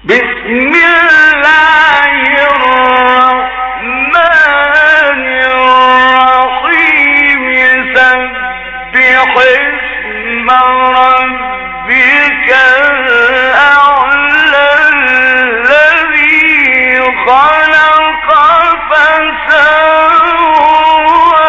بسم الله الرحمن الرحيم سبح اسم ربك الأعلى الذي خلق فسوى.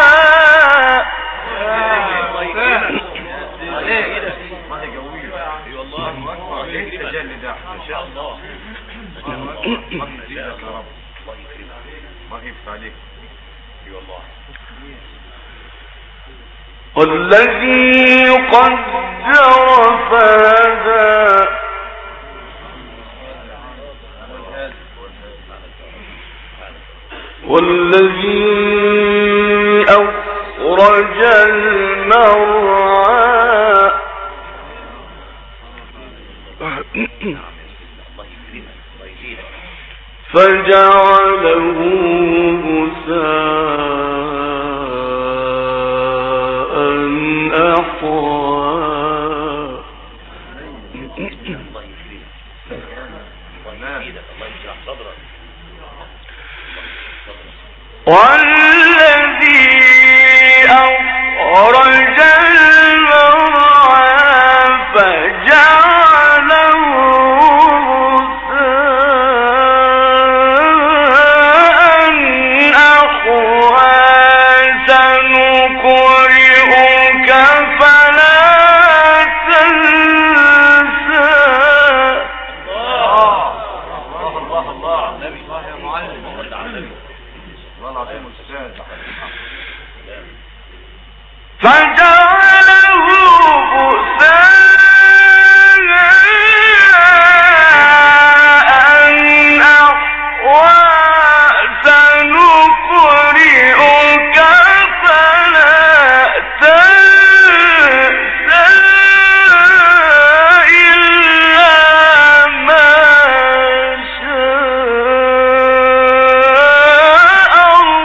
والذي قدر فهدى والذي أخرج المرعى فجعله غثاء أحوى. والذي أخرج المرعى فجعله غثاء أحوى. سنقرئك فلا تنسى. الله يا معلم، الله العظيم أستاذ. فجعله غثاء أحوى. سنقرئك فلا تنسى إلا ما شاء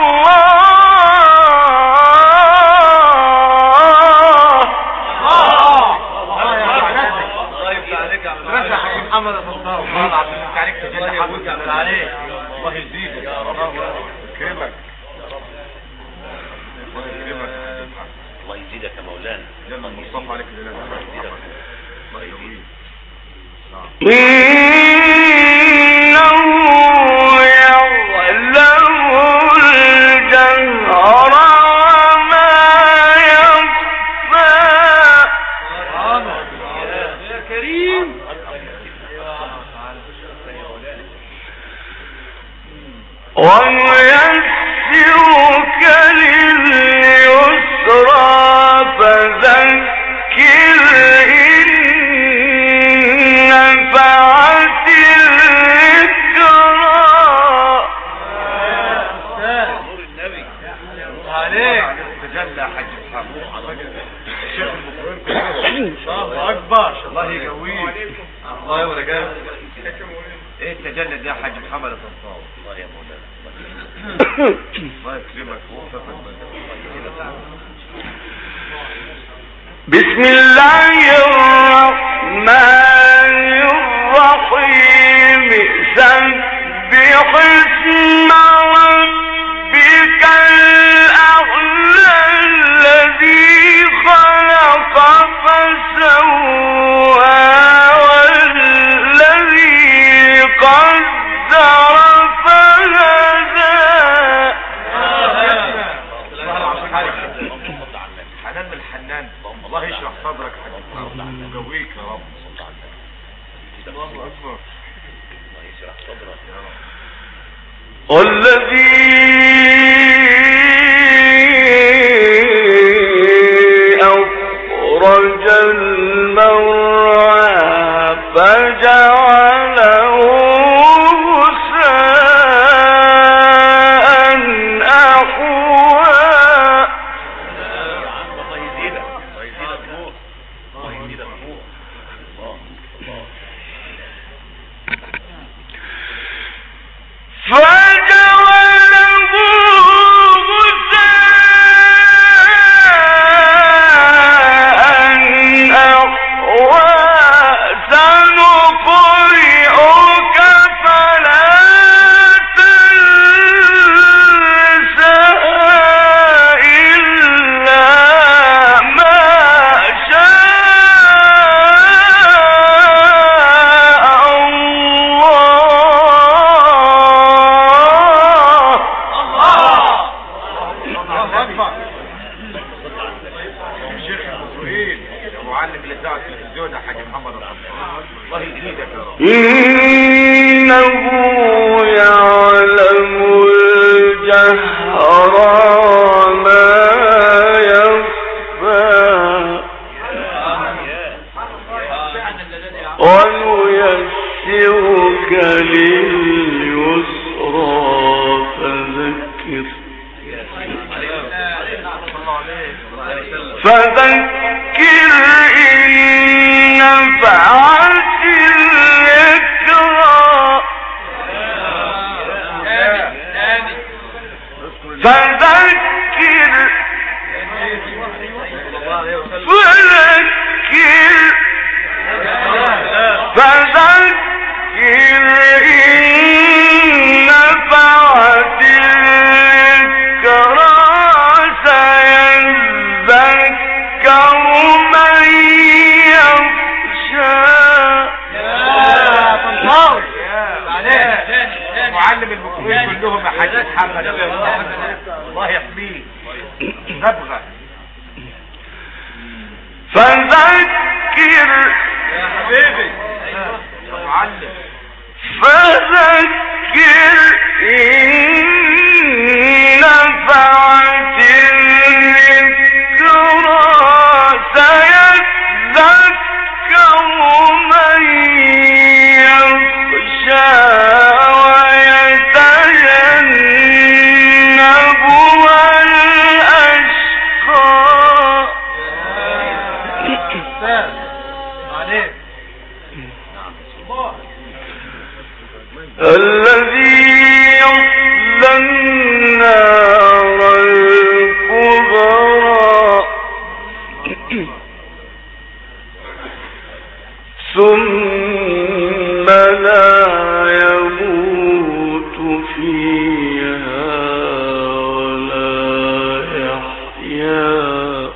الله يزيدك يا رب، يكرمك، الله يزيدك يا مولانا. لما المصطفى عليك الله يزيدك، الله يزيدك. إنه يعلم الجهر وما يخفى. يا كريم ونيسرك لليسرى فذكر إن نفعت الذكرى. نور النبي عليك تجلى حج محمد الشيخ المقرن. الله أكبر، الله يقويك، الله يورجاك. ايه التجلى ده يا حاج محمد الصنصاوي؟ الله يا مولانا، الله يكرمك ووفقك. بسم الله الرحمن الرحيم سبح اسم ربك الأعلى الذي خلق فسوى والذي قدر فهدى. حنان من الحنان، الله يشرح صدرك ويقويك يا رب. الله أكبر، الله يشرح صدرك يا رب. والذي أخرج المرعى فجعله غثاء أحوى. الله يزيدك، الله يزيدك نور، الله يزيدك نور. فجعله غثاء أحوى. سنقرئك الجودة حاج محمد الله يزيدك يا رب. إنه يعلم الجهر وما يخفى ونيسرك لليسرى فذكر إن نفعت الذكرى فذكر إن نفعت الذكرى سيذكر من يخشى. معلم المقرئين كلهم يا حاج محمد الله يحميه نبغى. فذكر يا حبيبي يا معلم فذكر إن نفعت الذكرى سيذكر من يخشى ويتجنبها الأشقى الذي يصلى النار الكبرى ثم لا يموت فيها ولا يحيا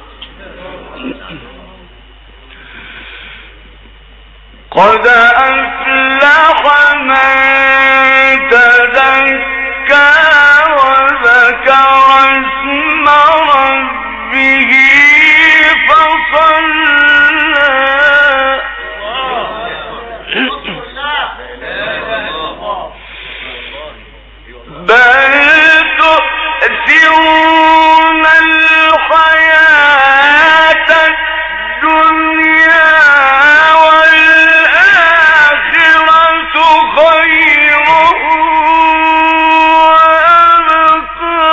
قد أفلح من تزكى وذكر اسم ربه فصلى بل تؤثرون الحياة الدنيا والآخرة خير وأبقى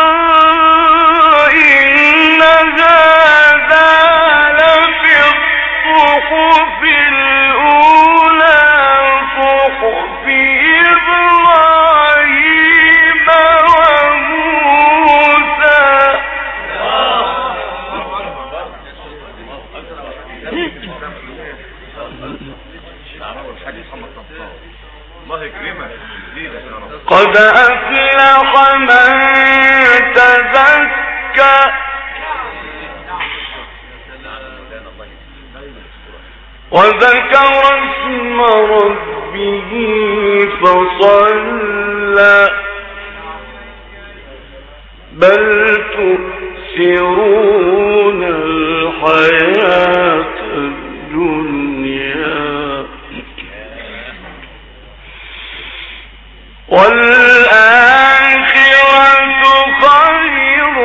إن هذا لفي الصحف الأولى صحف إبراهيم وموسى. الله يكرمك قد أفلح من تزكى وذكر اسم ربه فصلى بل تؤثرون الحياة الدنيا والآخرة خير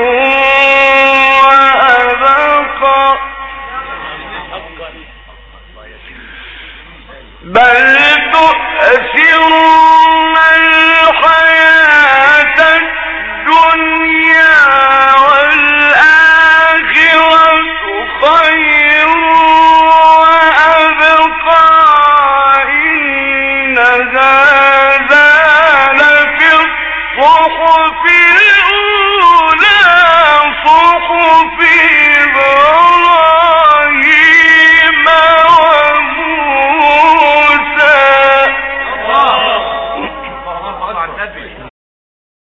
وأبقى بل تؤثرون